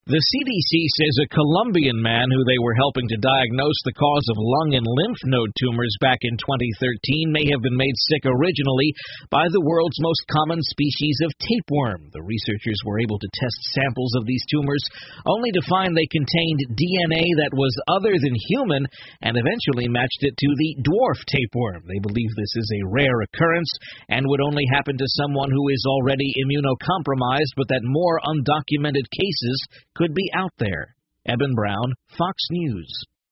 The CDC says a Colombian man who they were helping to diagnose the cause of lung and lymph node tumors back in 2013 may have been made sick originally by the world's most common species of tapeworm. The researchers were able to test samples of these tumors only to find they contained DNA that was other than human and eventually matched it to the dwarf tapeworm. They believe this is a rare occurrence and would only happen to someone who is already immunocompromised, but that more undocumented cases could be out there. Eben Brown, Fox News.